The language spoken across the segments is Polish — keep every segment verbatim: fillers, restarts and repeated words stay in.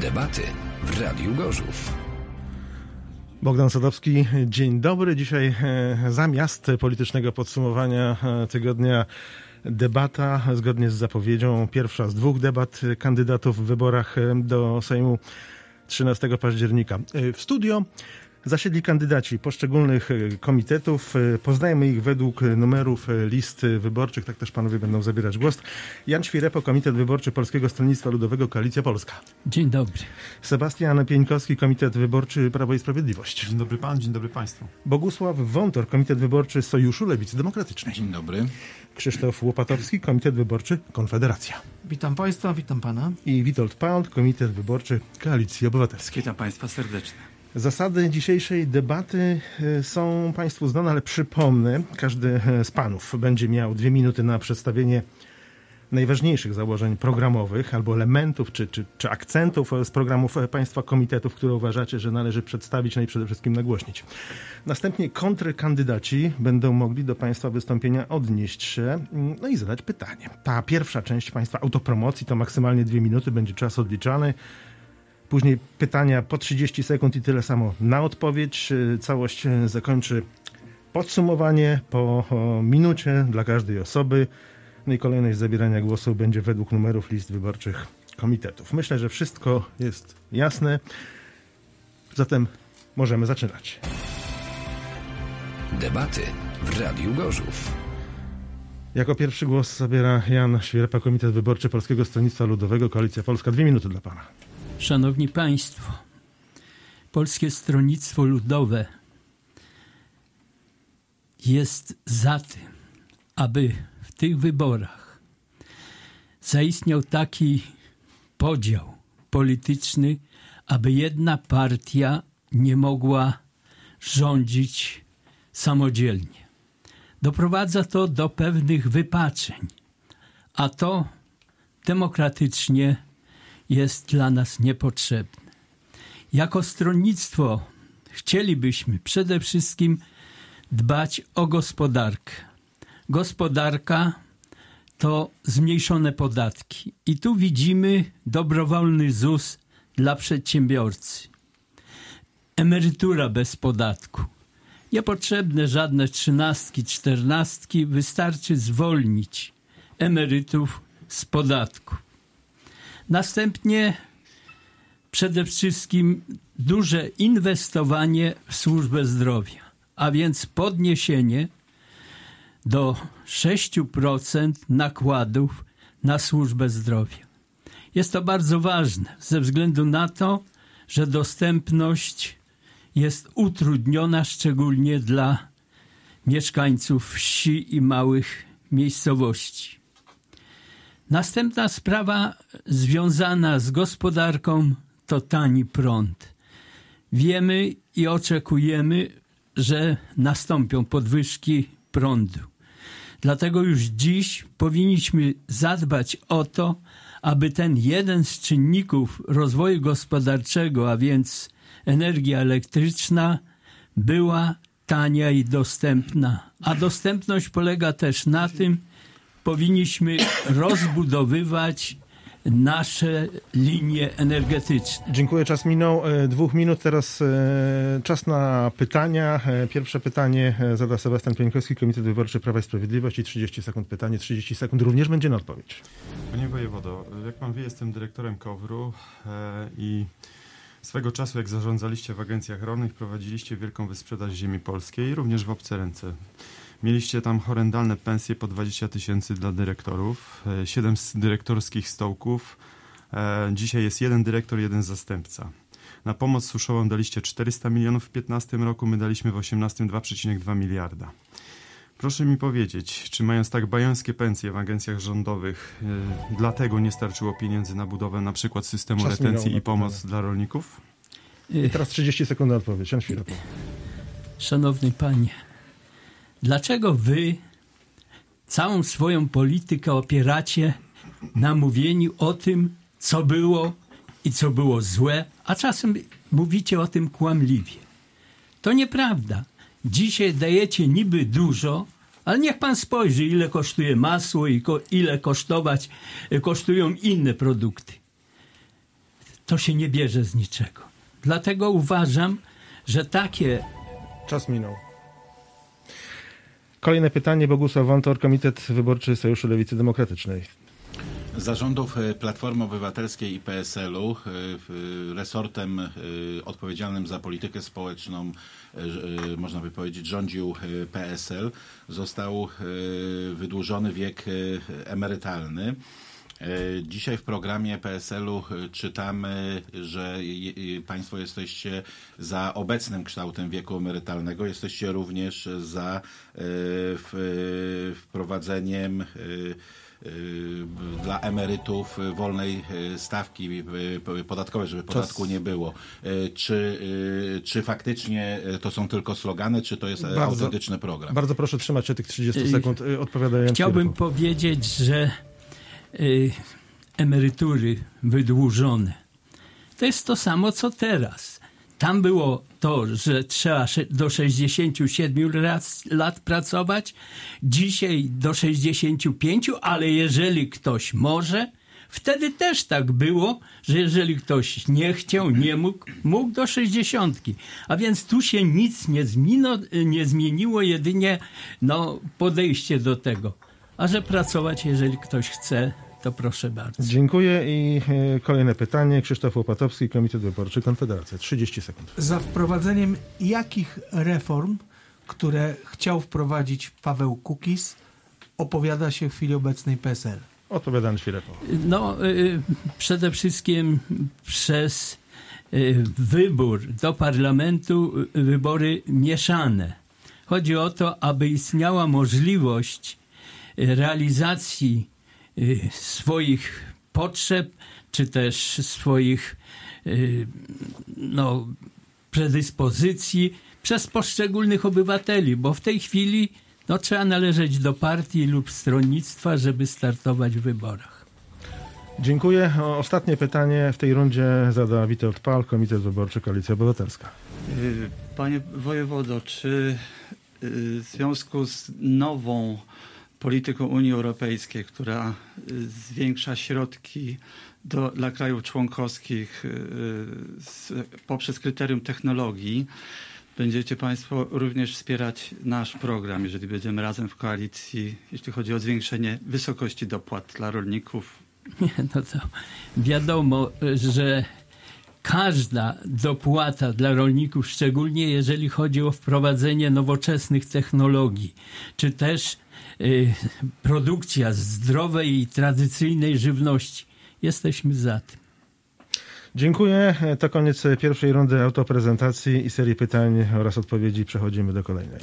Debaty w Radiu Gorzów. Bogdan Sadowski, dzień dobry. Dzisiaj e, zamiast politycznego podsumowania e, tygodnia debata, zgodnie z zapowiedzią, pierwsza z dwóch debat kandydatów w wyborach e, do Sejmu trzynastego października. E, w studio zasiedli kandydaci poszczególnych komitetów. Poznajemy ich według numerów list wyborczych. Tak też panowie będą zabierać głos. Jan Świrepo, Komitet Wyborczy Polskiego Stronnictwa Ludowego, Koalicja Polska. Dzień dobry. Sebastian Pieńkowski, Komitet Wyborczy Prawo i Sprawiedliwość. Dzień dobry pan, dzień dobry państwu. Bogusław Wątor, Komitet Wyborczy Sojuszu Lewicy Demokratycznej. Dzień dobry. Krzysztof Łopatowski, Komitet Wyborczy Konfederacja. Witam państwa, witam pana. I Witold Paund, Komitet Wyborczy Koalicji Obywatelskiej. Witam państwa serdecznie. Zasady dzisiejszej debaty są państwu znane, ale przypomnę, każdy z panów będzie miał dwie minuty na przedstawienie najważniejszych założeń programowych albo elementów czy, czy, czy akcentów z programów państwa komitetów, które uważacie, że należy przedstawić, no i przede wszystkim nagłośnić. Następnie kontrkandydaci będą mogli do państwa wystąpienia odnieść się, no i zadać pytanie. Ta pierwsza część państwa autopromocji to maksymalnie dwie minuty, będzie czas odliczany. Później pytania po trzydzieści sekund i tyle samo na odpowiedź. Całość zakończy podsumowanie po minucie dla każdej osoby. No i kolejność zabierania głosu będzie według numerów list wyborczych komitetów. Myślę, że wszystko jest jasne. Zatem możemy zaczynać. Debaty w Radiu Gorzów. Jako pierwszy głos zabiera Jan Świerpa, Komitet Wyborczy Polskiego Stronnictwa Ludowego, Koalicja Polska. Dwie minuty dla pana. Szanowni Państwo, Polskie Stronnictwo Ludowe jest za tym, aby w tych wyborach zaistniał taki podział polityczny, aby jedna partia nie mogła rządzić samodzielnie. Doprowadza to do pewnych wypaczeń, a to demokratycznie jest dla nas niepotrzebne. Jako stronnictwo chcielibyśmy przede wszystkim dbać o gospodarkę. Gospodarka to zmniejszone podatki. I tu widzimy dobrowolny Z U S dla przedsiębiorcy. Emerytura bez podatku. Niepotrzebne żadne trzynastki, czternastki. Wystarczy zwolnić emerytów z podatku. Następnie przede wszystkim duże inwestowanie w służbę zdrowia, a więc podniesienie do sześć procent nakładów na służbę zdrowia. Jest to bardzo ważne ze względu na to, że dostępność jest utrudniona szczególnie dla mieszkańców wsi i małych miejscowości. Następna sprawa związana z gospodarką to tani prąd. Wiemy i oczekujemy, że nastąpią podwyżki prądu. Dlatego już dziś powinniśmy zadbać o to, aby ten jeden z czynników rozwoju gospodarczego, a więc energia elektryczna, była tania i dostępna. A dostępność polega też na tym, powinniśmy rozbudowywać nasze linie energetyczne. Dziękuję, czas minął. Dwóch minut, teraz e, czas na pytania. E, pierwsze pytanie zada Sebastian Pieńkowski, Komitet Wyborczy Prawa i Sprawiedliwości. trzydzieści sekund pytanie, trzydzieści sekund również będzie na odpowiedź. Panie wojewodo, jak pan wie, jestem dyrektorem KOWR-u e, i swego czasu, jak zarządzaliście w agencjach rolnych, prowadziliście wielką wysprzedaż ziemi polskiej, również w obce ręce. Mieliście tam horrendalne pensje po dwadzieścia tysięcy dla dyrektorów, siedem dyrektorskich stołków. Dzisiaj jest jeden dyrektor, jeden zastępca. Na pomoc suszową daliście czterysta milionów w piętnastym roku, my daliśmy w osiemnastym dwa przecinek dwa miliarda. Proszę mi powiedzieć, czy mając tak bajońskie pensje w agencjach rządowych, yy, dlatego nie starczyło pieniędzy na budowę na przykład systemu Czas retencji i pomoc pytanie. Dla rolników? I teraz trzydzieści sekund na odpowiedź. Jan Świerpa. Szanowny panie, dlaczego wy całą swoją politykę opieracie na mówieniu o tym, co było i co było złe, a czasem mówicie o tym kłamliwie? To nieprawda. Dzisiaj dajecie niby dużo, ale niech pan spojrzy, ile kosztuje masło i ko- ile kosztować, kosztują inne produkty. to się nie bierze z niczego. Dlatego uważam, że takie... Czas minął. Kolejne pytanie. Bogusław Wątor, Komitet Wyborczy Sojuszu Lewicy Demokratycznej. Za rządów Platformy Obywatelskiej i P S L u resortem odpowiedzialnym za politykę społeczną, można by powiedzieć, rządził P S L. Został wydłużony wiek emerytalny. Dzisiaj w programie P S L u czytamy, że Państwo jesteście za obecnym kształtem wieku emerytalnego. Jesteście również za wprowadzeniem dla emerytów wolnej stawki podatkowej, żeby podatku Czas. nie było. Czy, czy faktycznie to są tylko slogany, czy to jest bardzo, autentyczny program? Bardzo proszę trzymać się tych trzydziestu sekund odpowiadając. Chciałbym powiedzieć, że y, emerytury wydłużone to jest to samo, co teraz. Tam było to, że trzeba do sześćdziesięciu siedmiu lat pracować, dzisiaj do sześćdziesięciu pięciu, ale jeżeli ktoś może, wtedy też tak było, że jeżeli ktoś nie chciał, nie mógł, mógł do sześćdziesiątki. A więc tu się nic nie zmieniło, nie zmieniło jedynie no, podejście do tego. A że pracować, jeżeli ktoś chce, to proszę bardzo. Dziękuję i kolejne pytanie. Krzysztof Łopatowski, Komitet Wyborczy Konfederacja. trzydzieści sekund. Za wprowadzeniem jakich reform, które chciał wprowadzić Paweł Kukiz, opowiada się w chwili obecnej P S L? Odpowiadam chwilę po. No, y, przede wszystkim przez y, wybór do parlamentu, y, wybory mieszane. Chodzi o to, aby istniała możliwość y, realizacji swoich potrzeb, czy też swoich no, predyspozycji przez poszczególnych obywateli, bo w tej chwili no, trzeba należeć do partii lub stronnictwa, żeby startować w wyborach. Dziękuję. Ostatnie pytanie w tej rundzie zada Witold Pal, Komitet Wyborczy Koalicja Obywatelska. Panie wojewodo, czy w związku z nową polityką Unii Europejskiej, która zwiększa środki do, dla krajów członkowskich z, poprzez kryterium technologii, będziecie Państwo również wspierać nasz program, jeżeli będziemy razem w koalicji, jeśli chodzi o zwiększenie wysokości dopłat dla rolników? Nie, no to wiadomo, że każda dopłata dla rolników, szczególnie jeżeli chodzi o wprowadzenie nowoczesnych technologii, czy też y, produkcja zdrowej i tradycyjnej żywności, jesteśmy za tym. Dziękuję. To koniec pierwszej rundy autoprezentacji i serii pytań oraz odpowiedzi. Przechodzimy do kolejnej.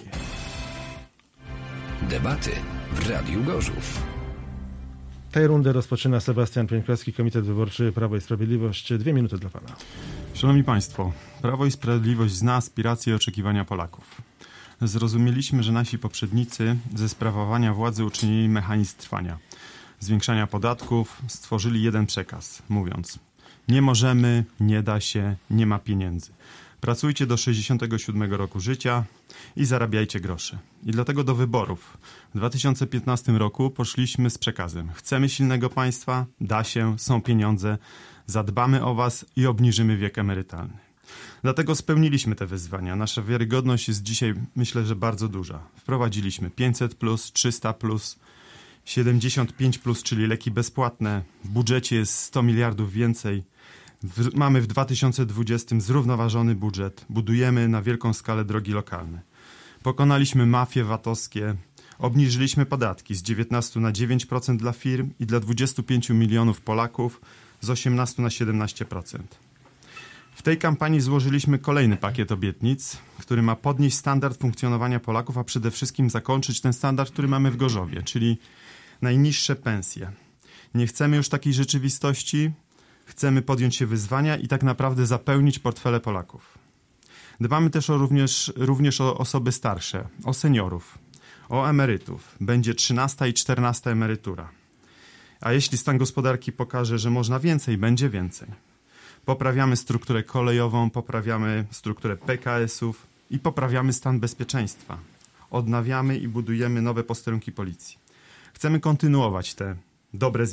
Debaty w Radiu Gorzów. Tę rundę rozpoczyna Sebastian Pieńkowski, Komitet Wyborczy Prawo i Sprawiedliwość. Dwie minuty dla pana. Szanowni Państwo, Prawo i Sprawiedliwość zna aspiracje i oczekiwania Polaków. Zrozumieliśmy, że nasi poprzednicy ze sprawowania władzy uczynili mechanizm trwania. Zwiększania podatków, stworzyli jeden przekaz, mówiąc: nie możemy, nie da się, nie ma pieniędzy. Pracujcie do sześćdziesiątego siódmego roku życia i zarabiajcie grosze. I dlatego do wyborów w dwa tysiące piętnastym roku poszliśmy z przekazem: chcemy silnego państwa, da się, są pieniądze, zadbamy o was i obniżymy wiek emerytalny. Dlatego spełniliśmy te wyzwania. Nasza wiarygodność jest dzisiaj, myślę, że bardzo duża. Wprowadziliśmy pięćset plus, trzysta plus, siedemdziesiąt pięć plus, czyli leki bezpłatne. W budżecie jest sto miliardów więcej. W, mamy w dwa tysiące dwudziestym zrównoważony budżet. Budujemy na wielką skalę drogi lokalne. Pokonaliśmy mafie VAT-owskie. Obniżyliśmy podatki z dziewiętnastu na dziewięć procent dla firm i dla dwudziestu pięciu milionów Polaków z osiemnastu na siedemnaście procent. W tej kampanii złożyliśmy kolejny pakiet obietnic, który ma podnieść standard funkcjonowania Polaków, a przede wszystkim zakończyć ten standard, który mamy w Gorzowie, czyli najniższe pensje. Nie chcemy już takiej rzeczywistości, chcemy podjąć się wyzwania i tak naprawdę zapełnić portfele Polaków. Dbamy też o również, również o osoby starsze, o seniorów, o emerytów. Będzie trzynasta i czternasta emerytura. A jeśli stan gospodarki pokaże, że można więcej, będzie więcej. Poprawiamy strukturę kolejową, poprawiamy strukturę P K S-ów i poprawiamy stan bezpieczeństwa. Odnawiamy i budujemy nowe posterunki policji. Chcemy kontynuować te dobre zmiany.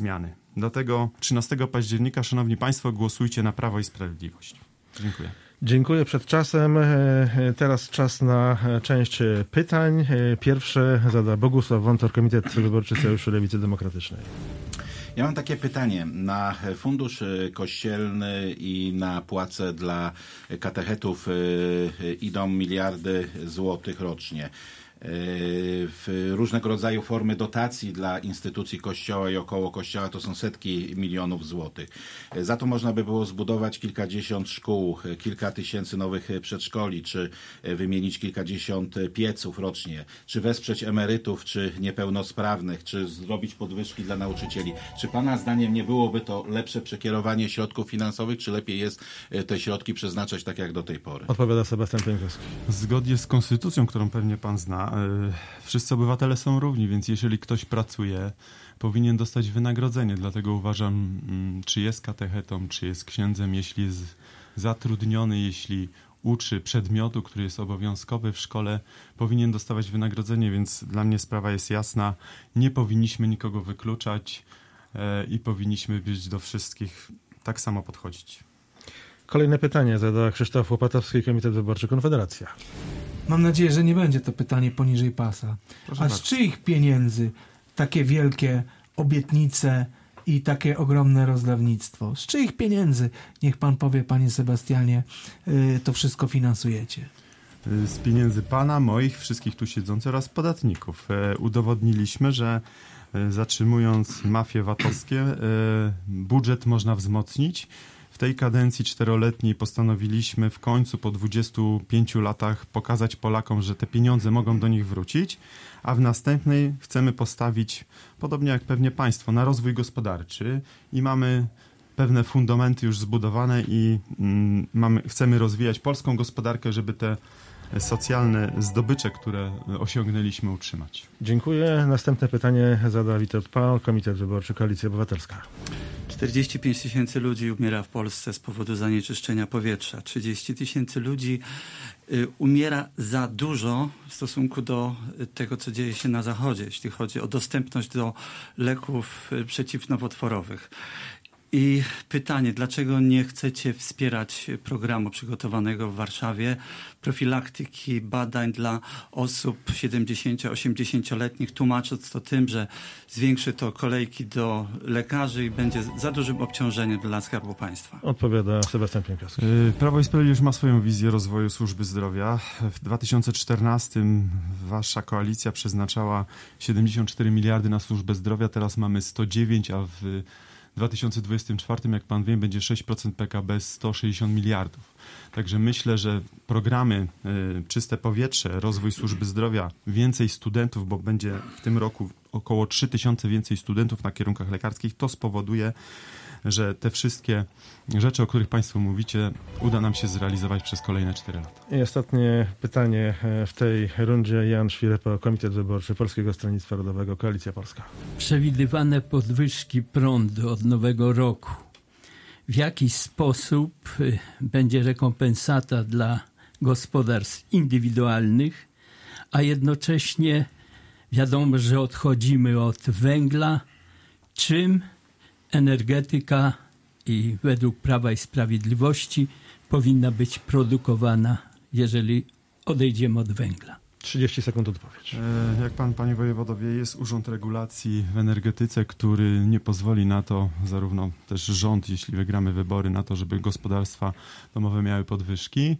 Dlatego trzynastego października, szanowni państwo, głosujcie na Prawo i Sprawiedliwość. Dziękuję. Dziękuję. Przed czasem. Teraz czas na część pytań. Pierwsze zada Bogusław Wątor, Komitet Wyborczy Sojuszu Lewicy Demokratycznej. Ja mam takie pytanie. Na fundusz kościelny i na płace dla katechetów idą miliardy złotych rocznie. W różnego rodzaju formy dotacji dla instytucji Kościoła i około Kościoła to są setki milionów złotych. Za to można by było zbudować kilkadziesiąt szkół, kilka tysięcy nowych przedszkoli, czy wymienić kilkadziesiąt pieców rocznie, czy wesprzeć emerytów, czy niepełnosprawnych, czy zrobić podwyżki dla nauczycieli. Czy Pana zdaniem nie byłoby to lepsze przekierowanie środków finansowych, czy lepiej jest te środki przeznaczać tak jak do tej pory? Odpowiada Sebastian Pieńkowski. Zgodnie z konstytucją, którą pewnie Pan zna, wszyscy obywatele są równi, więc jeżeli ktoś pracuje, powinien dostać wynagrodzenie. Dlatego uważam, czy jest katechetą, czy jest księdzem, jeśli jest zatrudniony, jeśli uczy przedmiotu, który jest obowiązkowy w szkole, powinien dostawać wynagrodzenie, więc dla mnie sprawa jest jasna. Nie powinniśmy nikogo wykluczać i powinniśmy być do wszystkich tak samo podchodzić. Kolejne pytanie zada Krzysztof Łopatowski, Komitet Wyborczy Konfederacja. Mam nadzieję, że nie będzie to pytanie poniżej pasa. Proszę A bardzo. z czyich pieniędzy takie wielkie obietnice i takie ogromne rozdawnictwo? Z czyich pieniędzy, niech pan powie, panie Sebastianie, yy, to wszystko finansujecie? Z pieniędzy Pana, moich, wszystkich tu siedzących oraz podatników. E, udowodniliśmy, że e, zatrzymując mafie VAT-owskie, e, budżet można wzmocnić. W tej kadencji czteroletniej postanowiliśmy w końcu po dwudziestu pięciu latach pokazać Polakom, że te pieniądze mogą do nich wrócić, a w następnej chcemy postawić, podobnie jak pewnie Państwo, na rozwój gospodarczy i mamy pewne fundamenty już zbudowane i mm, mamy, chcemy rozwijać polską gospodarkę, żeby te socjalne zdobycze, które osiągnęliśmy, utrzymać. Dziękuję. Następne pytanie zada Witold Pał, Komitet Wyborczy Koalicja Obywatelska. czterdzieści pięć tysięcy ludzi umiera w Polsce z powodu zanieczyszczenia powietrza. trzydzieści tysięcy ludzi y, umiera za dużo w stosunku do tego, co dzieje się na Zachodzie, jeśli chodzi o dostępność do leków y, przeciwnowotworowych. I pytanie, dlaczego nie chcecie wspierać programu przygotowanego w Warszawie, profilaktyki, badań dla osób siedemdziesięcio-osiemdziesięcioletnich, tłumacząc to tym, że zwiększy to kolejki do lekarzy i będzie za dużym obciążeniem dla Skarbu Państwa? Odpowiada Sebastian Pieńkowski. Prawo i Sprawiedliwość ma swoją wizję rozwoju służby zdrowia. W dwa tysiące czternastym wasza koalicja przeznaczała siedemdziesiąt cztery miliardy na służbę zdrowia, teraz mamy sto dziewięć, a w dwa tysiące dwudziestym czwartym, jak pan wie, będzie sześć procent P K B, sto sześćdziesiąt miliardów. Także myślę, że programy y, Czyste Powietrze, rozwój służby zdrowia, więcej studentów, bo będzie w tym roku około trzy tysiące więcej studentów na kierunkach lekarskich, to spowoduje, że te wszystkie rzeczy, o których Państwo mówicie, uda nam się zrealizować przez kolejne cztery lata. I ostatnie pytanie w tej rundzie. Jan Szwirepa, Komitet Wyborczy Polskiego Stronnictwa Ludowego, Koalicja Polska. Przewidywane podwyżki prądu od nowego roku. W jaki sposób będzie rekompensata dla gospodarstw indywidualnych, a jednocześnie wiadomo, że odchodzimy od węgla, czym energetyka i według Prawa i Sprawiedliwości powinna być produkowana, jeżeli odejdziemy od węgla. trzydzieści sekund odpowiedź. E, jak pan, panie wojewodowie, jest Urząd Regulacji w Energetyce, który nie pozwoli na to, zarówno też rząd, jeśli wygramy wybory, na to, żeby gospodarstwa domowe miały podwyżki.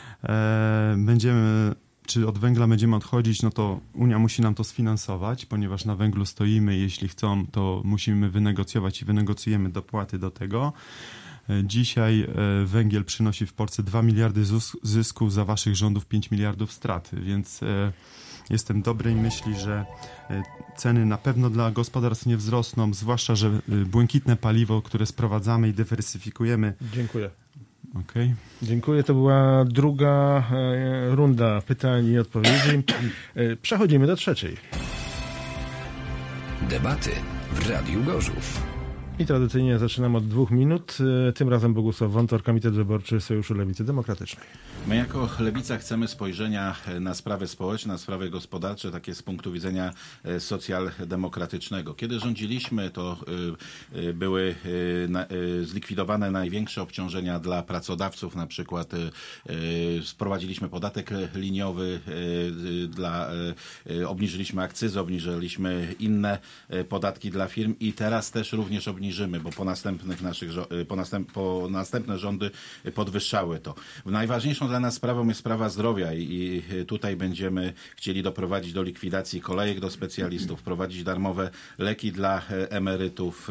E, będziemy Czy od węgla będziemy odchodzić, no to Unia musi nam to sfinansować, ponieważ na węglu stoimy. Jeśli chcą, to musimy wynegocjować i wynegocjujemy dopłaty do tego. Dzisiaj węgiel przynosi w Polsce dwa miliardy zysku, za waszych rządów pięć miliardów straty, więc jestem dobrej myśli, że ceny na pewno dla gospodarstw nie wzrosną, zwłaszcza, że błękitne paliwo, które sprowadzamy i dywersyfikujemy. Dziękuję. Okay. Dziękuję. To była druga e, runda pytań i odpowiedzi. E, przechodzimy do trzeciej. Debaty w Radiu Gorzów. I tradycyjnie zaczynam od dwóch minut. Tym razem Bogusław Wątor, Komitet Wyborczy Sojuszu Lewicy Demokratycznej. My jako Lewica chcemy spojrzenia na sprawy społeczne, na sprawy gospodarcze, takie z punktu widzenia socjaldemokratycznego. Kiedy rządziliśmy, to były zlikwidowane największe obciążenia dla pracodawców, na przykład wprowadziliśmy podatek liniowy, dla, obniżyliśmy akcyzę, obniżyliśmy inne podatki dla firm i teraz też również obniżymy, bo po następnych naszych, po, następ, po następne rządy podwyższały to. Najważniejszą dla nas sprawą jest sprawa zdrowia i tutaj będziemy chcieli doprowadzić do likwidacji kolejek do specjalistów, wprowadzić darmowe leki dla emerytów,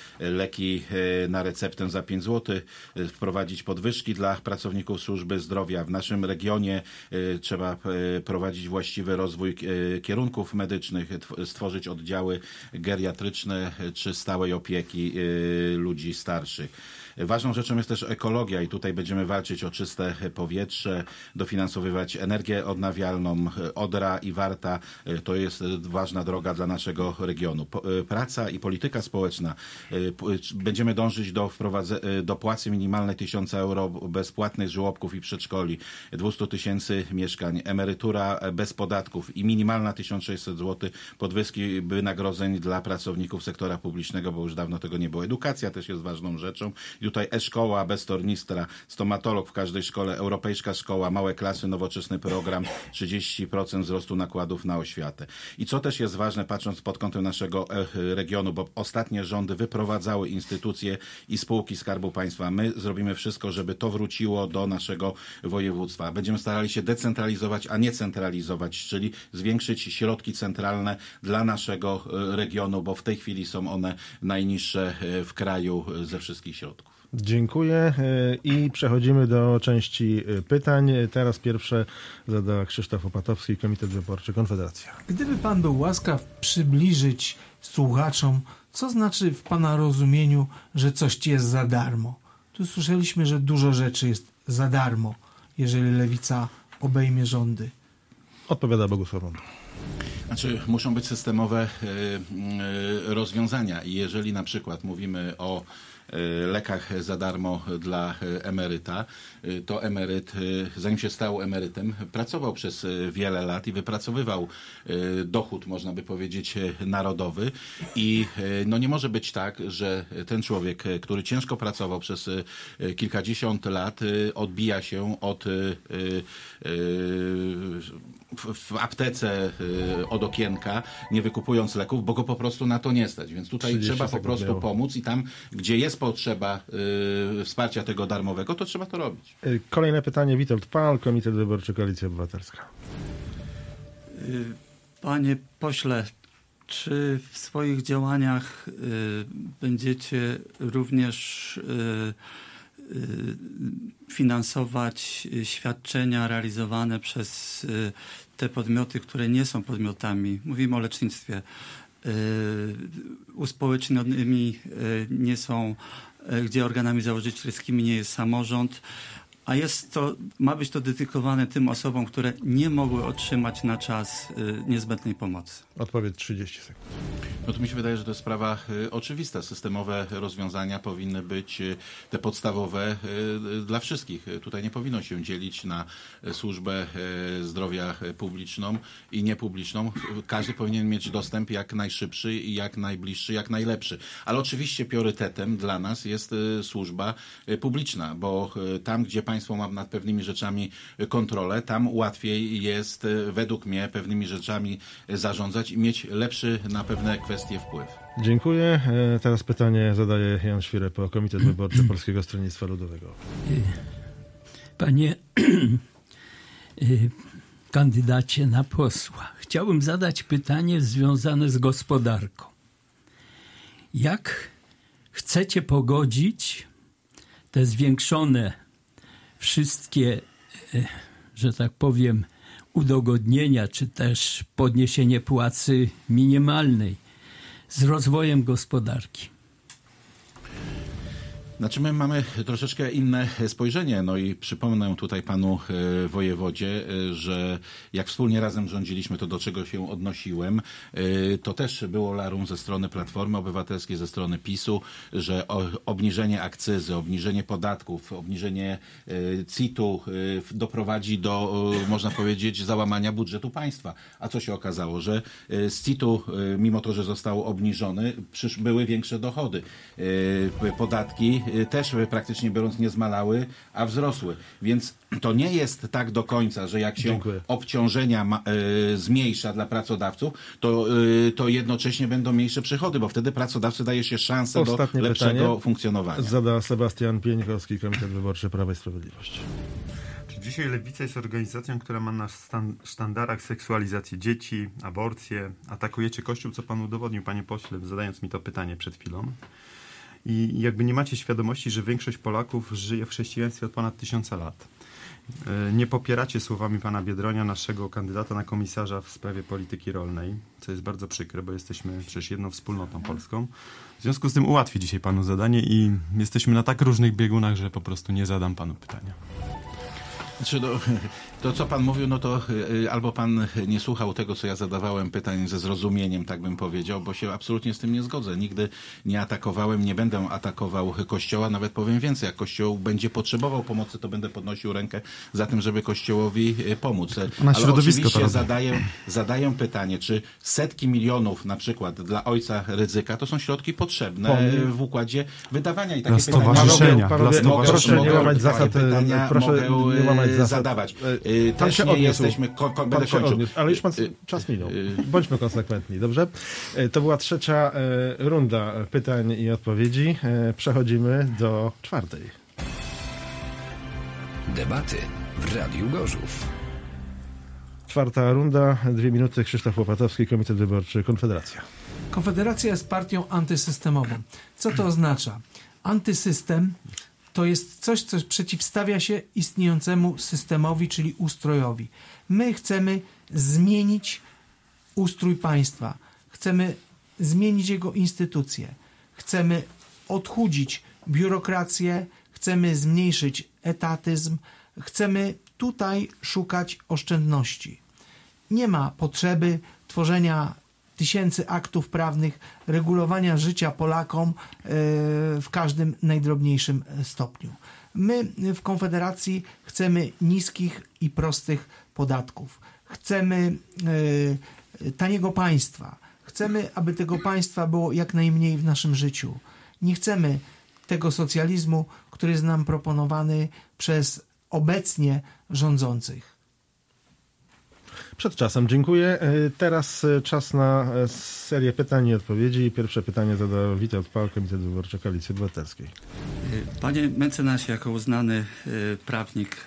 leki na receptę za pięć złotych, wprowadzić podwyżki dla pracowników służby zdrowia. W naszym regionie trzeba prowadzić właściwy rozwój kierunków medycznych, stworzyć oddziały geriatryczne czy stałej opieki ludzi starszych. Ważną rzeczą jest też ekologia i tutaj będziemy walczyć o czyste powietrze, dofinansowywać energię odnawialną. Odra i Warta to jest ważna droga dla naszego regionu. Praca i polityka społeczna. Będziemy dążyć do, wprowadzenia, do płacy minimalnej tysiąc euro, bezpłatnych żłobków i przedszkoli, dwieście tysięcy mieszkań, emerytura bez podatków i minimalna tysiąc sześćset złotych, podwyżki wynagrodzeń dla pracowników sektora publicznego, bo już dawno tego nie było. Edukacja też jest ważną rzeczą. I tutaj e-szkoła bez tornistra, stomatolog w każdej szkole, europejska szkoła, małe klasy, nowoczesny program, trzydzieści procent wzrostu nakładów na oświatę. I co też jest ważne, patrząc pod kątem naszego regionu, bo ostatnie rządy wyprowadzały instytucje i spółki Skarbu Państwa. My zrobimy wszystko, żeby to wróciło do naszego województwa. Będziemy starali się decentralizować, a nie centralizować, czyli zwiększyć środki centralne dla naszego regionu, bo w tej chwili są one najniższe w kraju ze wszystkich środków. Dziękuję i przechodzimy do części pytań. Teraz pierwsze zada Krzysztof Opatowski, Komitet Wyborczy Konfederacja. Gdyby pan był łaskaw przybliżyć słuchaczom, co znaczy w pana rozumieniu, że coś jest za darmo? Tu słyszeliśmy, że dużo rzeczy jest za darmo, jeżeli Lewica obejmie rządy. Odpowiada Bogusław Wątor. Znaczy, muszą być systemowe y, y, rozwiązania i jeżeli na przykład mówimy o lekach za darmo dla emeryta, to emeryt, zanim się stał emerytem, pracował przez wiele lat i wypracowywał dochód, można by powiedzieć, narodowy i no nie może być tak, że ten człowiek, który ciężko pracował przez kilkadziesiąt lat, odbija się od w aptece od okienka, nie wykupując leków, bo go po prostu na to nie stać. Więc tutaj trzeba po prostu miało. pomóc i tam, gdzie jest potrzeba y, wsparcia tego darmowego, to trzeba to robić. Kolejne pytanie, Witold Pal, Komitet Wyborczy Koalicja Obywatelska. Panie pośle, czy w swoich działaniach y, będziecie również y, finansować świadczenia realizowane przez te podmioty, które nie są podmiotami. Mówimy o lecznictwie. Uspołecznionymi nie są, gdzie organami założycielskimi nie jest samorząd, a jest to, ma być to dedykowane tym osobom, które nie mogły otrzymać na czas niezbędnej pomocy. Odpowiedź trzydzieści sekund. No to mi się wydaje, że to jest sprawa y, oczywista. Systemowe rozwiązania powinny być y, te podstawowe y, dla wszystkich. Tutaj nie powinno się dzielić na służbę y, zdrowia publiczną i niepubliczną. Każdy powinien mieć dostęp jak najszybszy i jak najbliższy, jak najlepszy. Ale oczywiście priorytetem dla nas jest y, służba y, publiczna, bo y, tam, gdzie państwo ma nad pewnymi rzeczami kontrolę, tam łatwiej jest y, według mnie pewnymi rzeczami zarządzać i mieć lepszy na pewne kwestie wpływ. Dziękuję. Teraz pytanie zadaje Jan Świrepo, Komitet Wyborczy Polskiego Stronnictwa Ludowego. Panie kandydacie na posła, chciałbym zadać pytanie związane z gospodarką. Jak chcecie pogodzić te zwiększone wszystkie, że tak powiem, udogodnienia, czy też podniesienie płacy minimalnej z rozwojem gospodarki? Znaczy my mamy troszeczkę inne spojrzenie, no i przypomnę tutaj panu e, wojewodzie, e, że jak wspólnie razem rządziliśmy, to do czego się odnosiłem, e, to też było larum ze strony Platformy Obywatelskiej, ze strony PiSu, że o, obniżenie akcyzy, obniżenie podatków, obniżenie e, C I T-u e, doprowadzi do, e, można powiedzieć, załamania budżetu państwa. A co się okazało? Że e, z C I T-u, e, mimo to, że został obniżony, przysz, były większe dochody. E, podatki też praktycznie biorąc nie zmalały, a wzrosły. Więc to nie jest tak do końca, że jak się Dziękuję. obciążenia ma, y, zmniejsza dla pracodawców, to, y, to jednocześnie będą mniejsze przychody, bo wtedy pracodawcy daje się szansę Ostatnie do lepszego pytanie funkcjonowania. Zada Sebastian Pieńkowski, Komitet Wyborczy Prawa i Sprawiedliwości. Dzisiaj Lewica jest organizacją, która ma na stan- sztandarach seksualizację dzieci, aborcję. Atakujecie Kościół, co pan udowodnił, panie pośle, zadając mi to pytanie przed chwilą. I jakby nie macie świadomości, że większość Polaków żyje w chrześcijaństwie od ponad tysiąca lat. Nie popieracie słowami pana Biedronia, naszego kandydata na komisarza w sprawie polityki rolnej, co jest bardzo przykre, bo jesteśmy przecież jedną wspólnotą polską. W związku z tym ułatwię dzisiaj panu zadanie i jesteśmy na tak różnych biegunach, że po prostu nie zadam panu pytania. Znaczy, no, to, co pan mówił, no to y, albo pan nie słuchał tego, co ja zadawałem pytań ze zrozumieniem, tak bym powiedział, bo się absolutnie z tym nie zgodzę. Nigdy nie atakowałem, nie będę atakował Kościoła, nawet powiem więcej. Jak Kościół będzie potrzebował pomocy, to będę podnosił rękę za tym, żeby Kościołowi y, pomóc. Na Ale oczywiście zadaję, zadaję pytanie, czy setki milionów na przykład dla ojca Rydzyka to są środki potrzebne Pomni. w układzie wydawania. I takie dla stowarzyszenia. Pytania, mogę, proszę mogę, nie łamać zasad. Pytania, proszę mogę, nie łamać zasad. zadawać. Pan Też się nie odniósł. jesteśmy, ko, ko, będę się kończył. Odniósł, ale już pan czas minął. Bądźmy konsekwentni, dobrze? To była trzecia runda pytań i odpowiedzi. Przechodzimy do czwartej. Debaty w Radiu Gorzów. Czwarta runda, dwie minuty. Krzysztof Łopatowski, Komitet Wyborczy Konfederacja. Konfederacja jest partią antysystemową. Co to oznacza? Antysystem to jest coś, co przeciwstawia się istniejącemu systemowi, czyli ustrojowi. My chcemy zmienić ustrój państwa. Chcemy zmienić jego instytucje. Chcemy odchudzić biurokrację. Chcemy zmniejszyć etatyzm. Chcemy tutaj szukać oszczędności. Nie ma potrzeby tworzenia tysięcy aktów prawnych, regulowania życia Polakom w każdym najdrobniejszym stopniu. My w Konfederacji chcemy niskich i prostych podatków. Chcemy taniego państwa. Chcemy, aby tego państwa było jak najmniej w naszym życiu. Nie chcemy tego socjalizmu, który jest nam proponowany przez obecnie rządzących. Przed czasem, dziękuję. Teraz czas na serię pytań i odpowiedzi. Pierwsze pytanie zada Witold Pal, Komitet Wyborczy Koalicji Obywatelskiej. Panie mecenasie, jako uznany prawnik,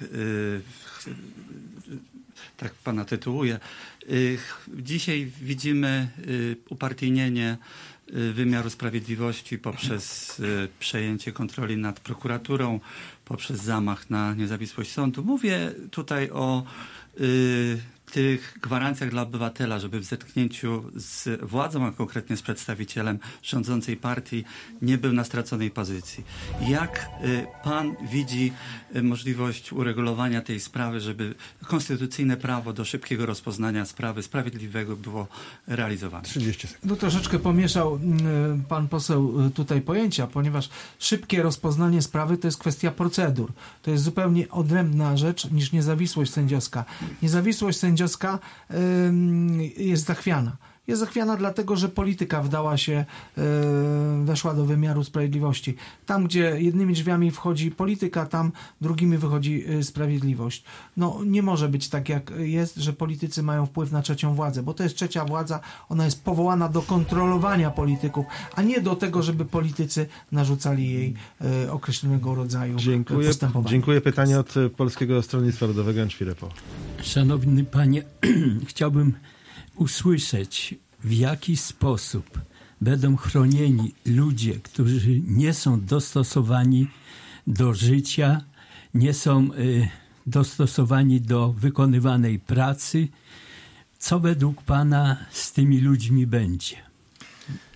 tak pana tytułuję, dzisiaj widzimy upartyjnienie wymiaru sprawiedliwości poprzez przejęcie kontroli nad prokuraturą, poprzez zamach na niezawisłość sądu. Mówię tutaj o tych gwarancjach dla obywatela, żeby w zetknięciu z władzą, a konkretnie z przedstawicielem rządzącej partii, nie był na straconej pozycji. Jak pan widzi możliwość uregulowania tej sprawy, żeby konstytucyjne prawo do szybkiego rozpoznania sprawy sprawiedliwego było realizowane? trzydzieści sekund. No troszeczkę pomieszał pan poseł tutaj pojęcia, ponieważ szybkie rozpoznanie sprawy to jest kwestia procedur. To jest zupełnie odrębna rzecz niż niezawisłość sędziowska. Niezawisłość sędziowska jest zachwiana. Jest zachwiana dlatego, że polityka wdała się, weszła do wymiaru sprawiedliwości. Tam, gdzie jednymi drzwiami wchodzi polityka, tam drugimi wychodzi sprawiedliwość. No nie może być tak, jak jest, że politycy mają wpływ na trzecią władzę, bo to jest trzecia władza, ona jest powołana do kontrolowania polityków, a nie do tego, żeby politycy narzucali jej określonego rodzaju dziękuję, postępowania. Dziękuję. Pytanie od Polskiego Stronnictwa Ludowego, Jan Świrepo. Szanowny panie, chciałbym usłyszeć, w jaki sposób będą chronieni ludzie, którzy nie są dostosowani do życia, nie są y, dostosowani do wykonywanej pracy. Co według pana z tymi ludźmi będzie?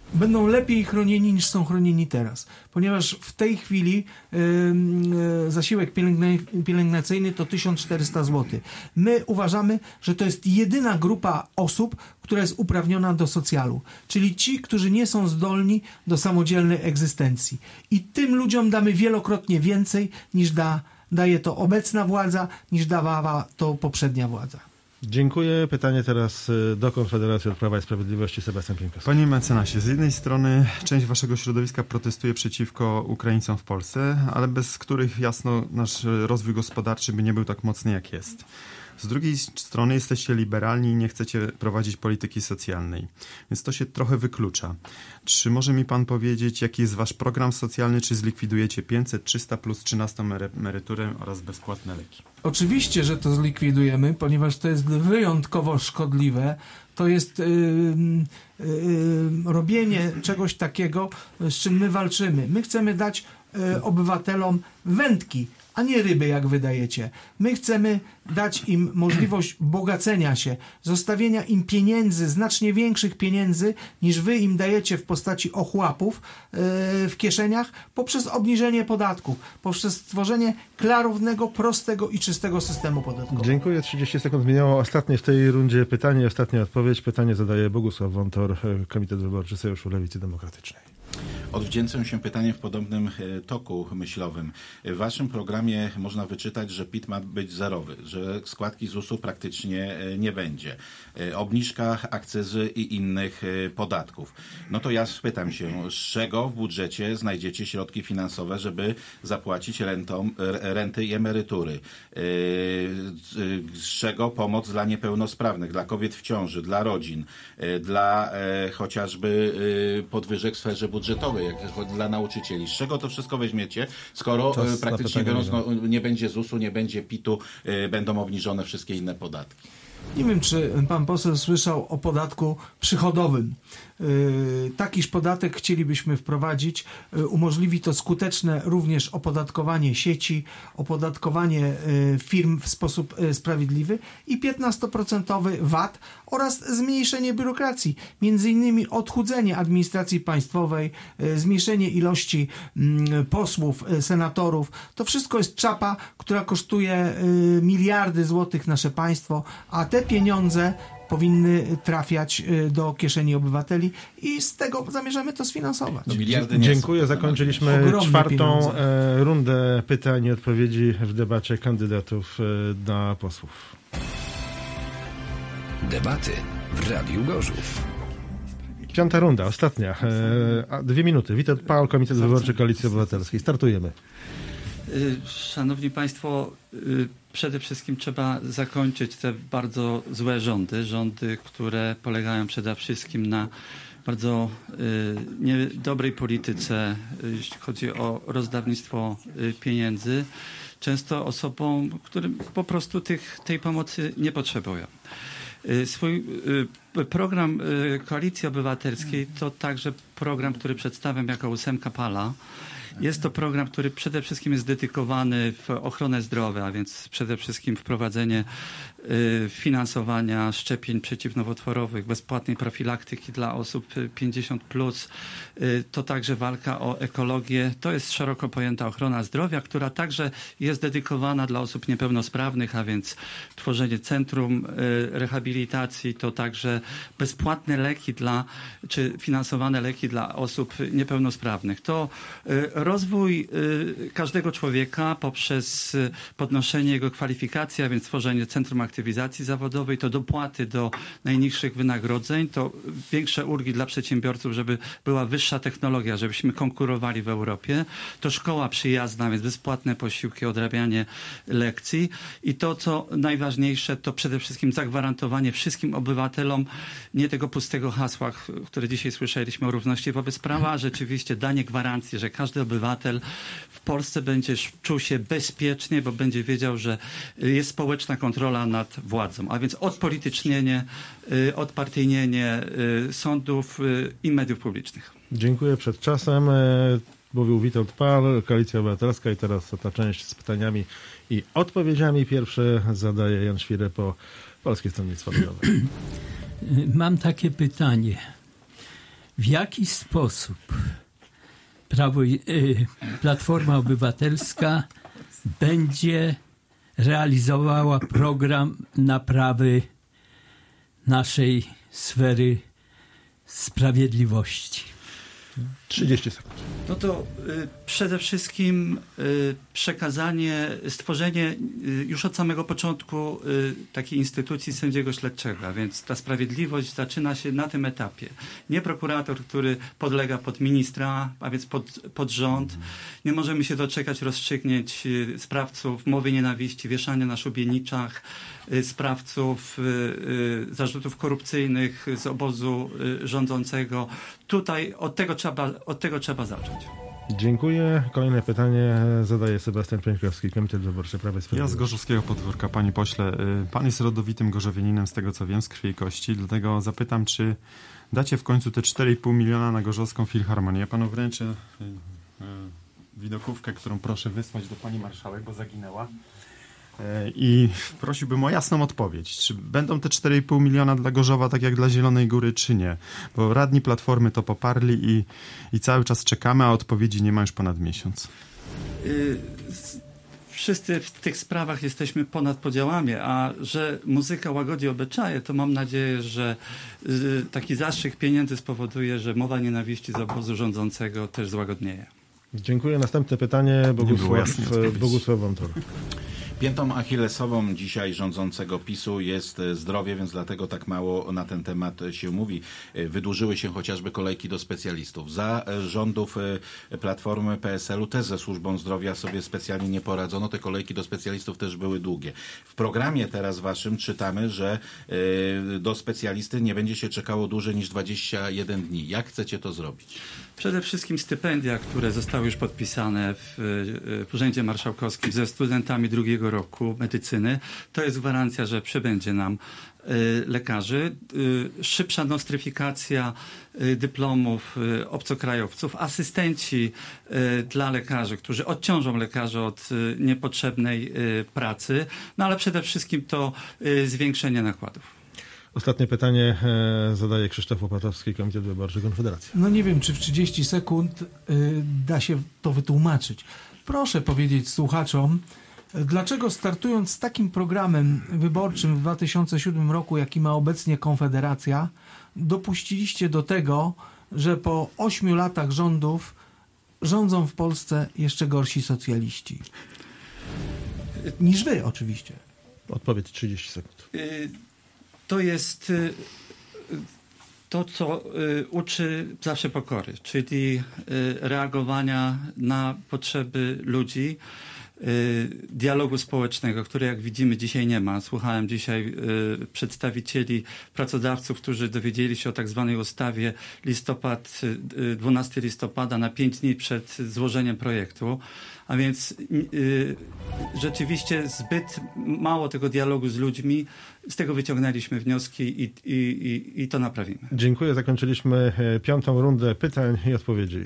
będą lepiej chronieni niż są chronieni teraz, ponieważ w tej chwili y, y, zasiłek pielęgna- pielęgnacyjny to tysiąc czterysta złotych. My uważamy, że to jest jedyna grupa osób, która jest uprawniona do socjalu, czyli ci, którzy nie są zdolni do samodzielnej egzystencji. I tym ludziom damy wielokrotnie więcej niż da, daje to obecna władza, niż dawała to poprzednia władza. Dziękuję. Pytanie teraz do Konfederacji od Prawa i Sprawiedliwości, Sebastian Pieńkowski. Panie mecenasie, z jednej strony część waszego środowiska protestuje przeciwko Ukraińcom w Polsce, ale bez których jasno nasz rozwój gospodarczy by nie był tak mocny jak jest. Z drugiej strony jesteście liberalni i nie chcecie prowadzić polityki socjalnej, więc to się trochę wyklucza. Czy może mi pan powiedzieć, jaki jest wasz program socjalny, czy zlikwidujecie pięćset, trzysta plus trzynastą emeryturę oraz bezpłatne leki? Oczywiście, że to zlikwidujemy, ponieważ to jest wyjątkowo szkodliwe. To jest yy, yy, robienie czegoś takiego, z czym my walczymy. My chcemy dać yy, obywatelom wędki, a nie ryby, jak wydajecie. My chcemy dać im możliwość bogacenia się, zostawienia im pieniędzy, znacznie większych pieniędzy, niż wy im dajecie w postaci ochłapów yy, w kieszeniach, poprzez obniżenie podatków, poprzez stworzenie klarownego, prostego i czystego systemu podatkowego. Dziękuję. trzydzieści sekund minęło. Ostatnie w tej rundzie pytanie, ostatnia odpowiedź. Pytanie zadaje Bogusław Wątor, Komitet Wyborczy Sojuszu Lewicy Demokratycznej. Odwdzięczę się pytaniem w podobnym toku myślowym. W waszym programie można wyczytać, że P I T ma być zerowy, że składki Z U S u praktycznie nie będzie. Obniżka akcyzy i innych podatków. No to ja spytam się, z czego w budżecie znajdziecie środki finansowe, żeby zapłacić rentom, renty i emerytury? Z czego pomoc dla niepełnosprawnych, dla kobiet w ciąży, dla rodzin, dla chociażby podwyżek w sferze budżetowej, jak dla nauczycieli. Z czego to wszystko weźmiecie, skoro Czas praktycznie biorąc no, nie będzie Z U S u, nie będzie P I T u, y, będą obniżone wszystkie inne podatki? Nie wiem, czy pan poseł słyszał o podatku przychodowym. Yy, takiż podatek chcielibyśmy wprowadzić. Yy, umożliwi to skuteczne również opodatkowanie sieci, opodatkowanie yy, firm w sposób yy, sprawiedliwy i piętnastoprocentowy V A T oraz zmniejszenie biurokracji. Między innymi odchudzenie administracji państwowej, yy, zmniejszenie ilości yy, posłów, yy, senatorów. To wszystko jest czapa, która kosztuje yy, miliardy złotych nasze państwo, a te pieniądze powinny trafiać do kieszeni obywateli i z tego zamierzamy to sfinansować. No, miliardy nie Dziękuję. są. Zakończyliśmy Ogromne czwartą pieniądze. rundę pytań i odpowiedzi w debacie kandydatów na posłów. Debaty w Radiu Gorzów. Piąta runda, ostatnia. E, dwie minuty. Witold Paul, Komitet Wyborczy Koalicji Obywatelskiej. Startujemy. Szanowni Państwo, przede wszystkim trzeba zakończyć te bardzo złe rządy, rządy, które polegają przede wszystkim na bardzo niedobrej polityce, jeśli chodzi o rozdawnictwo pieniędzy, często osobom, którym po prostu tych, tej pomocy nie potrzebują. Swój program Koalicji Obywatelskiej to także program, który przedstawiam jako ósemka Pala. Jest to program, który przede wszystkim jest dedykowany w ochronę zdrowia, a więc przede wszystkim wprowadzenie y, finansowania szczepień przeciwnowotworowych, bezpłatnej profilaktyki dla osób pięćdziesiąt plus. Y, to także walka o ekologię. To jest szeroko pojęta ochrona zdrowia, która także jest dedykowana dla osób niepełnosprawnych, a więc tworzenie centrum y, rehabilitacji, to także bezpłatne leki dla, czy finansowane leki dla osób niepełnosprawnych. To y, rozwój y, każdego człowieka poprzez y, podnoszenie jego kwalifikacji, a więc tworzenie centrum aktywizacji zawodowej, to dopłaty do najniższych wynagrodzeń, to większe ulgi dla przedsiębiorców, żeby była wyższa technologia, żebyśmy konkurowali w Europie, to szkoła przyjazna, więc bezpłatne posiłki, odrabianie lekcji i to, co najważniejsze, to przede wszystkim zagwarantowanie wszystkim obywatelom nie tego pustego hasła, które dzisiaj słyszeliśmy o równości wobec prawa, a rzeczywiście danie gwarancji, że każdy obywatel w Polsce będzie czuł się bezpiecznie, bo będzie wiedział, że jest społeczna kontrola nad władzą, a więc odpolitycznienie, odpartyjnienie sądów i mediów publicznych. Dziękuję. Przed czasem mówił Witold Paul, Koalicja Obywatelska i teraz ta część z pytaniami i odpowiedziami. Pierwsze zadaje Jan Świrę po Polskie Stronnictwo Ludowe. Mam takie pytanie. w jaki sposób Prawo, y, Platforma Obywatelska będzie realizowała program naprawy naszej sfery sprawiedliwości. trzydzieści sekund. No to y, przede wszystkim y, przekazanie, stworzenie y, już od samego początku y, takiej instytucji sędziego śledczego, a więc ta sprawiedliwość zaczyna się na tym etapie. Nie prokurator, który podlega pod ministra, a więc pod, pod rząd. Nie możemy się doczekać rozstrzygnięć y, sprawców mowy nienawiści, wieszania na szubieniczach, y, sprawców y, y, zarzutów korupcyjnych z obozu y, rządzącego. Tutaj od tego trzeba, od tego trzeba zacząć. Dziękuję. Kolejne pytanie zadaje Sebastian Pieńkowski, Komitet Wyborczy Prawa i Ja Sprawiedliwości. z gorzowskiego podwórka, panie pośle. Pan jest rodowitym gorzowianinem, z tego co wiem, z krwi i kości. Dlatego zapytam, czy dacie w końcu te cztery i pół miliona na gorzowską filharmonię. Ja panu wręczę y, y, widokówkę, którą proszę wysłać do pani marszałek, bo zaginęła. I prosiłbym o jasną odpowiedź. Czy będą te cztery i pół miliona dla Gorzowa tak jak dla Zielonej Góry, czy nie? Bo radni Platformy to poparli i, i cały czas czekamy, a odpowiedzi nie ma już ponad miesiąc. Y, Wszyscy w tych sprawach jesteśmy ponad podziałami, a że muzyka łagodzi obyczaje, to mam nadzieję, że y, taki zastrzyk pieniędzy spowoduje, że mowa nienawiści z obozu rządzącego też złagodnieje. Dziękuję. Następne pytanie, Bogusław, Bogusław Wątor. Piętą achillesową dzisiaj rządzącego PiSu jest zdrowie, więc dlatego tak mało na ten temat się mówi. Wydłużyły się chociażby kolejki do specjalistów. Za rządów Platformy P S L u też ze służbą zdrowia sobie specjalnie nie poradzono. Te kolejki do specjalistów też były długie. W programie teraz waszym czytamy, że do specjalisty nie będzie się czekało dłużej niż dwadzieścia jeden dni. Jak chcecie to zrobić? Przede wszystkim stypendia, które zostały już podpisane w, w Urzędzie Marszałkowskim ze studentami drugiego roku medycyny, to jest gwarancja, że przybędzie nam y, lekarzy. Y, szybsza nostryfikacja y, dyplomów y, obcokrajowców, asystenci y, dla lekarzy, którzy odciążą lekarzy od y, niepotrzebnej y, pracy, no ale przede wszystkim to y, zwiększenie nakładów. Ostatnie pytanie e, zadaje Krzysztof Opatowski, Komitet Wyborczy Konfederacja. No nie wiem, czy w trzydzieści sekund y, da się to wytłumaczyć. Proszę powiedzieć słuchaczom, dlaczego startując z takim programem wyborczym w dwa tysiące siódmym roku, jaki ma obecnie Konfederacja, dopuściliście do tego, że po ośmiu latach rządów rządzą w Polsce jeszcze gorsi socjaliści. Niż wy oczywiście. Odpowiedź trzydzieści sekund. Y, To jest y, to, co y, uczy zawsze pokory, czyli y, reagowania na potrzeby ludzi, y, dialogu społecznego, który jak widzimy dzisiaj nie ma. Słuchałem dzisiaj y, przedstawicieli pracodawców, którzy dowiedzieli się o tak zwanej ustawie listopad, y, dwunastego listopada na pięć dni przed złożeniem projektu. A więc y, rzeczywiście zbyt mało tego dialogu z ludźmi. Z tego wyciągnęliśmy wnioski i, i, i, i to naprawimy. Dziękuję. Zakończyliśmy piątą rundę pytań i odpowiedzi.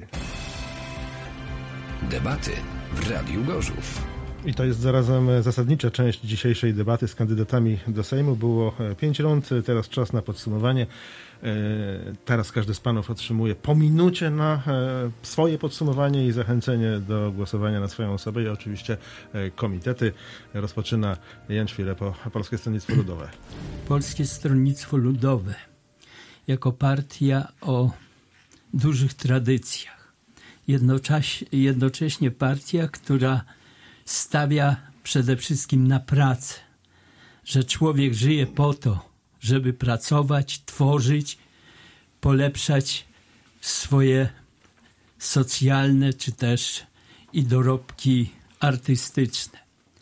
Debaty w Radiu Gorzów. I to jest zarazem zasadnicza część dzisiejszej debaty z kandydatami do Sejmu. Było pięć rund, teraz czas na podsumowanie. Teraz każdy z panów otrzymuje po minucie na swoje podsumowanie i zachęcenie do głosowania na swoją osobę i oczywiście komitety. Rozpoczyna Jan Świrepo, Polskie Stronnictwo Ludowe. Polskie Stronnictwo Ludowe jako partia o dużych tradycjach. Jednocześnie, jednocześnie partia, która stawia przede wszystkim na pracę, że człowiek żyje po to, żeby pracować, tworzyć, polepszać swoje socjalne czy też i dorobki artystyczne.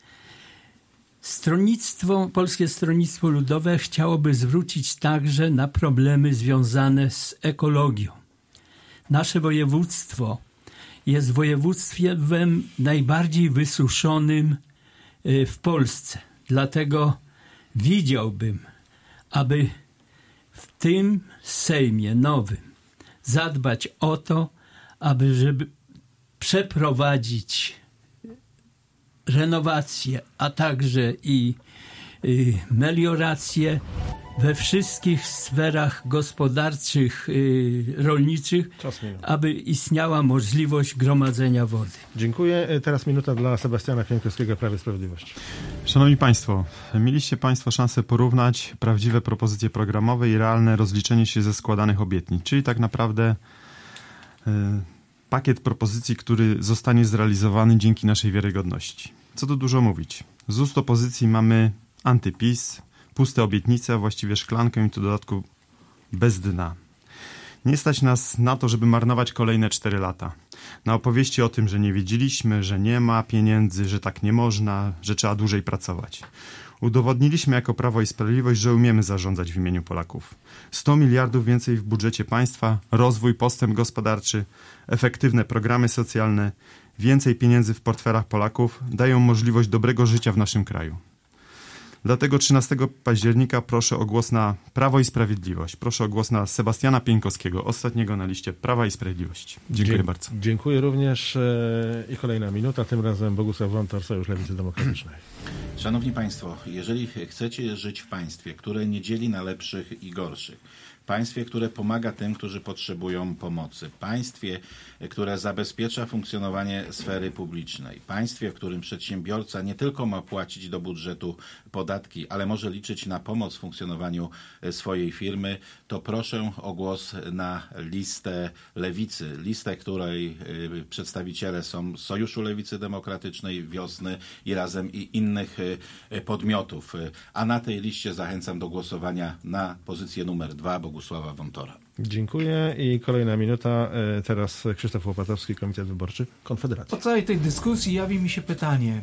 Stronnictwo, Polskie Stronnictwo Ludowe chciałoby zwrócić także na problemy związane z ekologią. Nasze województwo jest województwem najbardziej wysuszonym w Polsce. Dlatego widziałbym, aby w tym Sejmie nowym zadbać o to, aby żeby przeprowadzić renowację, a także i y, meliorację we wszystkich sferach gospodarczych, y, rolniczych, aby istniała możliwość gromadzenia wody. Dziękuję. Teraz minuta dla Sebastiana Pienkowskiego, Prawo i Sprawiedliwość. Szanowni Państwo, mieliście Państwo szansę porównać prawdziwe propozycje programowe i realne rozliczenie się ze składanych obietnic, czyli tak naprawdę y, pakiet propozycji, który zostanie zrealizowany dzięki naszej wiarygodności. Co tu dużo mówić. Z ust opozycji mamy antyPiS, puste obietnice, a właściwie szklankę i to w dodatku bez dna. Nie stać nas na to, żeby marnować kolejne cztery lata. Na opowieści o tym, że nie wiedzieliśmy, że nie ma pieniędzy, że tak nie można, że trzeba dłużej pracować. Udowodniliśmy jako Prawo i Sprawiedliwość, że umiemy zarządzać w imieniu Polaków. sto miliardów więcej w budżecie państwa, rozwój, postęp gospodarczy, efektywne programy socjalne, więcej pieniędzy w portfelach Polaków dają możliwość dobrego życia w naszym kraju. Dlatego trzynastego października proszę o głos na Prawo i Sprawiedliwość. Proszę o głos na Sebastiana Pienkowskiego, ostatniego na liście Prawa i Sprawiedliwości. Dziękuję Dzie- bardzo. Dziękuję również. E, I kolejna minuta, tym razem Bogusław Wontor, Sojusz Lewicy Demokratycznej. Szanowni Państwo, jeżeli chcecie żyć w państwie, które nie dzieli na lepszych i gorszych, państwie, które pomaga tym, którzy potrzebują pomocy, państwie, które zabezpiecza funkcjonowanie sfery publicznej, państwie, w którym przedsiębiorca nie tylko ma płacić do budżetu podatki, ale może liczyć na pomoc w funkcjonowaniu swojej firmy, to proszę o głos na listę Lewicy, listę, której przedstawiciele są z Sojuszu Lewicy Demokratycznej, Wiosny i Razem i innych podmiotów. A na tej liście zachęcam do głosowania na pozycję numer dwa Bogusława Wontora. Dziękuję i kolejna minuta. Teraz Krzysztof Łopatowski, Komitet Wyborczy Konfederacji. Po całej tej dyskusji jawi mi się pytanie,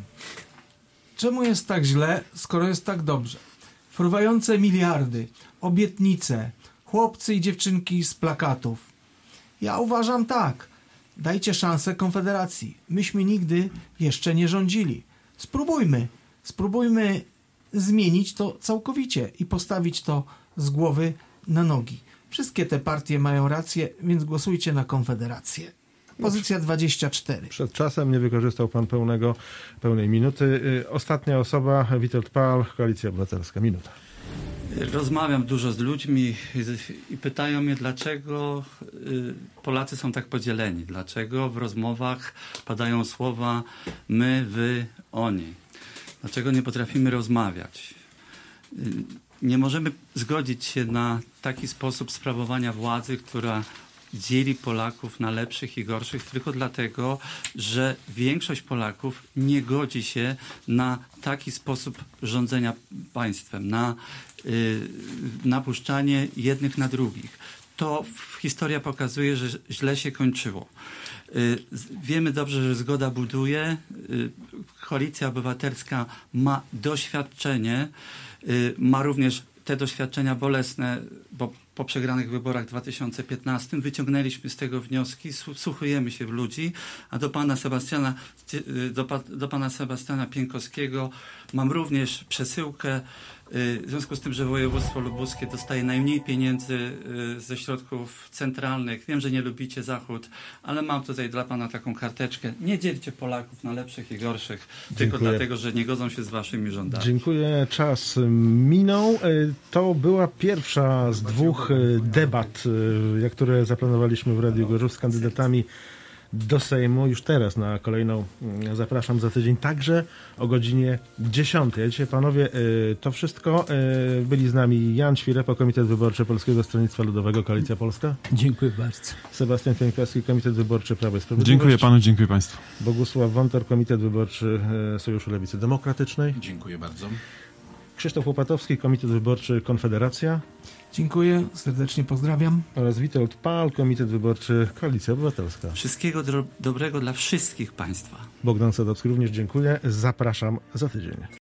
czemu jest tak źle, skoro jest tak dobrze? Fruwające miliardy, obietnice, chłopcy i dziewczynki z plakatów. Ja uważam tak, dajcie szansę Konfederacji. Myśmy nigdy jeszcze nie rządzili. Spróbujmy, spróbujmy zmienić to całkowicie i postawić to z głowy na nogi. Wszystkie te partie mają rację, więc głosujcie na Konfederację. Pozycja dwadzieścia cztery. Przed czasem nie wykorzystał pan pełnego, pełnej minuty. Ostatnia osoba, Witold Pal, Koalicja Obywatelska. Minuta. Rozmawiam dużo z ludźmi i pytają mnie, dlaczego Polacy są tak podzieleni. Dlaczego w rozmowach padają słowa my, wy, oni. Dlaczego nie potrafimy rozmawiać. Nie możemy zgodzić się na taki sposób sprawowania władzy, która dzieli Polaków na lepszych i gorszych tylko dlatego, że większość Polaków nie godzi się na taki sposób rządzenia państwem, na y, napuszczanie jednych na drugich. To historia pokazuje, że źle się kończyło. Y, wiemy dobrze, że zgoda buduje. Y, Koalicja Obywatelska ma doświadczenie, y, ma również te doświadczenia bolesne, bo po przegranych wyborach w dwa tysiące piętnastym wyciągnęliśmy z tego wnioski, wsłuchujemy się w ludzi, a do pana Sebastiana, do, do pana Sebastiana Pienkowskiego mam również przesyłkę. W związku z tym, że województwo lubuskie dostaje najmniej pieniędzy ze środków centralnych, wiem, że nie lubicie Zachód, ale mam tutaj dla pana taką karteczkę. Nie dzielcie Polaków na lepszych i gorszych, Dziękuję. tylko dlatego, że nie godzą się z waszymi rządami. Dziękuję. Czas minął. To była pierwsza z dwóch debat, które zaplanowaliśmy w Radiu Gorzów z kandydatami do Sejmu. Już teraz na kolejną zapraszam za tydzień, także o godzinie dziesiątej. A dzisiaj, panowie, to wszystko. Byli z nami Jan Świrepa, Komitet Wyborczy Polskiego Stronnictwa Ludowego, Koalicja Polska. Dziękuję bardzo. Sebastian Pienkowski, Komitet Wyborczy Prawo i Sprawiedliwość. Dziękuję panu, dziękuję państwu. Bogusław Wontor, Komitet Wyborczy Sojuszu Lewicy Demokratycznej. Dziękuję bardzo. Krzysztof Łopatowski, Komitet Wyborczy Konfederacja. Dziękuję, serdecznie pozdrawiam. Oraz Witold Pal, Komitet Wyborczy Koalicja Obywatelska. Wszystkiego do, dobrego dla wszystkich państwa. Bogdan Sadowski również dziękuję. Zapraszam za tydzień.